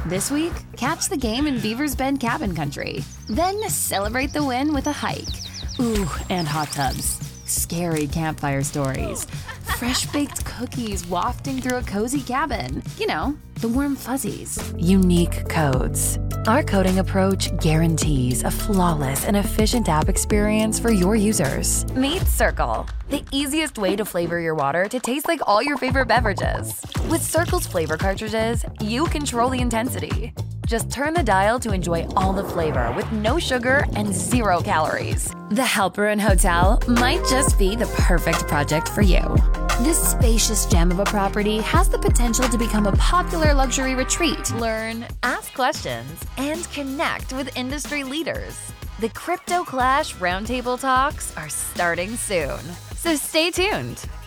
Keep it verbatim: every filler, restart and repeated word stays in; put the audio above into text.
This week, catch the game in Beaver's Bend Cabin Country. Then celebrate the win with a hike. Ooh, and hot tubs. Scary campfire stories. Fresh-baked cookies wafting through a cozy cabin. You know, the warm fuzzies. Unique codes. Our coding approach guarantees a flawless and efficient app experience for your users. Meet Circle, the easiest way to flavor your water to taste like all your favorite beverages. With Circle's flavor cartridges, you control the intensity. Just turn the dial to enjoy all the flavor with no sugar and zero calories. The Helper Inn Hotel might just be the perfect project for you. This spacious gem of a property has the potential to become a popular luxury retreat. Learn, ask questions, and connect with industry leaders. The Crypto Clash Roundtable Talks are starting soon, so stay tuned.